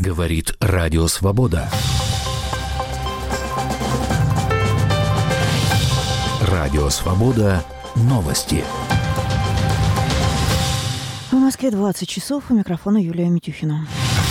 Говорит Радио Свобода. Радио Свобода. Новости. В Москве 20 часов. У микрофона Юлия Митюхина.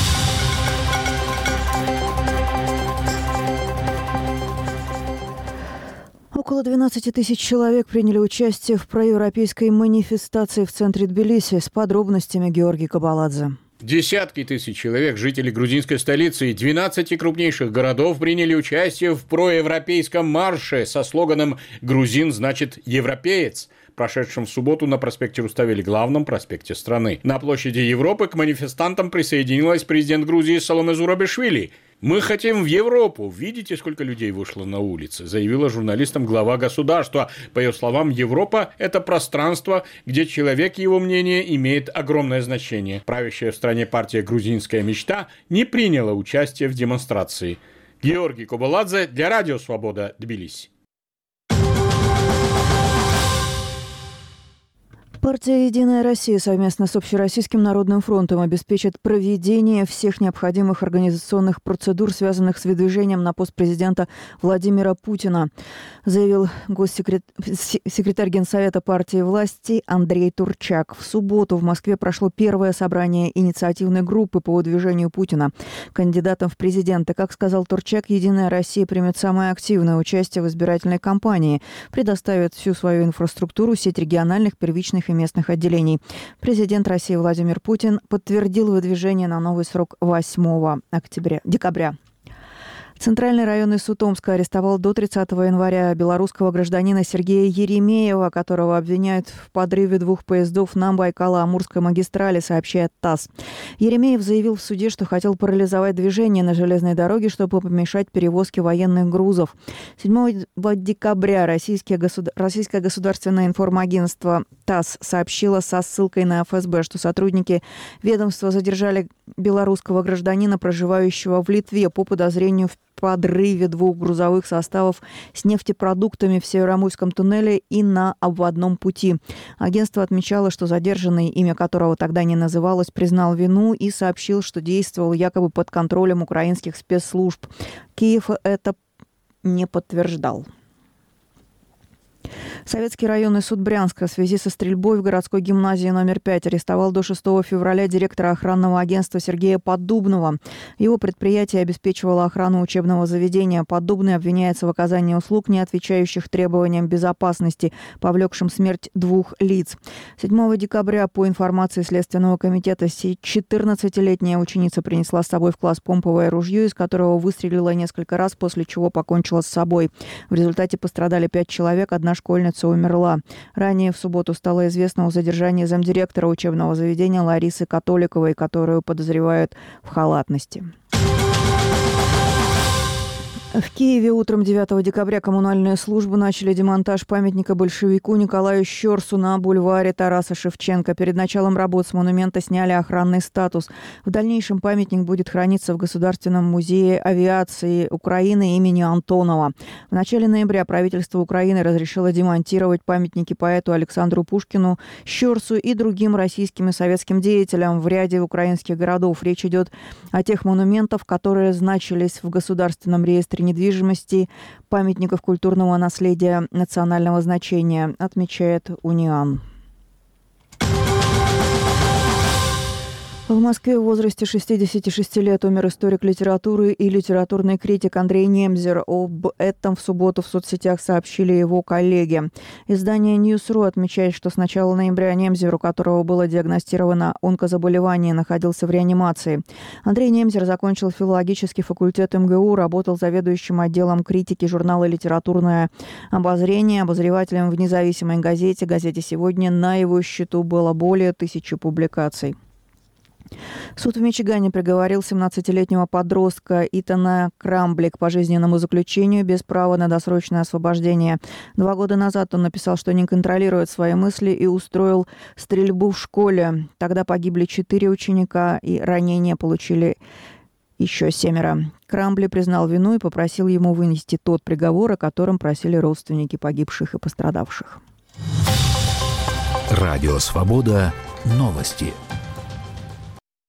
Около 12 тысяч человек приняли участие в проевропейской манифестации в центре Тбилиси. С подробностями Георгий Кабаладзе. Десятки тысяч человек, жители грузинской столицы и 12 крупнейших городов приняли участие в проевропейском марше со слоганом «Грузин значит европеец», прошедшем в субботу на проспекте Руставели, главном проспекте страны. На площади Европы к манифестантам присоединилась президент Грузии Саломе Зурабишвили. «Мы хотим в Европу. Видите, сколько людей вышло на улицы», заявила журналистам глава государства. По ее словам, Европа – это пространство, где человек и его мнение имеет огромное значение. Правящая в стране партия «Грузинская мечта» не приняла участие в демонстрации. Георгий Кабаладзе для Радио Свобода, Тбилиси. Партия «Единая Россия» совместно с Общероссийским народным фронтом обеспечит проведение всех необходимых организационных процедур, связанных с выдвижением на пост президента Владимира Путина, заявил секретарь Генсовета партии власти Андрей Турчак. В субботу в Москве прошло первое собрание инициативной группы по выдвижению Путина кандидатом в президенты. Как сказал Турчак, «Единая Россия» примет самое активное участие в избирательной кампании, предоставит всю свою инфраструктуру, сеть региональных, первичных и местных отделений. Президент России Владимир Путин подтвердил выдвижение на новый срок 8 декабря. Центральный районный суд Омска арестовал до 30 января белорусского гражданина Сергея Еремеева, которого обвиняют в подрыве 2 поездов на Байкало-Амурской магистрали, сообщает ТАСС. Еремеев заявил в суде, что хотел парализовать движение на железной дороге, чтобы помешать перевозке военных грузов. 7 декабря российское государственное информагентство ТАСС сообщило со ссылкой на ФСБ, что сотрудники ведомства задержали белорусского гражданина, проживающего в Литве, по подозрению в подрыве 2 грузовых составов с нефтепродуктами в Североамурском туннеле и на обводном пути. Агентство отмечало, что задержанный, имя которого тогда не называлось, признал вину и сообщил, что действовал якобы под контролем украинских спецслужб. Киев это не подтверждал. Советский районный суд Брянска в связи со стрельбой в городской гимназии номер 5 арестовал до 6 февраля директора охранного агентства Сергея Поддубного. Его предприятие обеспечивало охрану учебного заведения. Поддубный обвиняется в оказании услуг, не отвечающих требованиям безопасности, повлекшим смерть 2 лиц. 7 декабря, по информации Следственного комитета, 14-летняя ученица принесла с собой в класс помповое ружье, из которого выстрелила несколько раз, после чего покончила с собой. В результате пострадали 5 человек, одна школьница умерла. Ранее в субботу стало известно о задержании замдиректора учебного заведения Ларисы Католиковой, которую подозревают в халатности. В Киеве утром 9 декабря коммунальные службы начали демонтаж памятника большевику Николаю Щорсу на бульваре Тараса Шевченко. Перед началом работ с монумента сняли охранный статус. В дальнейшем памятник будет храниться в Государственном музее авиации Украины имени Антонова. В начале ноября правительство Украины разрешило демонтировать памятники поэту Александру Пушкину, Щорсу и другим российским и советским деятелям в ряде украинских городов. Речь идет о тех монументах, которые значились в Государственном реестре недвижимости, памятников культурного наследия национального значения, отмечает Униан. В Москве в возрасте 66 лет умер историк литературы и литературный критик Андрей Немзер. Об этом в субботу в соцсетях сообщили его коллеги. Издание News.ru отмечает, что с начала ноября Немзер, у которого было диагностировано онкозаболевание, находился в реанимации. Андрей Немзер закончил филологический факультет МГУ, работал заведующим отделом критики журнала «Литературное обозрение», обозревателем в независимой газете «Сегодня». На его счету было более 1000 публикаций. Суд в Мичигане приговорил 17-летнего подростка Итана Крамбли к пожизненному заключению без права на досрочное освобождение. 2 года назад он написал, что не контролирует свои мысли, и устроил стрельбу в школе. Тогда погибли 4 ученика, и ранения получили еще 7. Крамбли признал вину и попросил ему вынести тот приговор, о котором просили родственники погибших и пострадавших. Радио Свобода. Новости.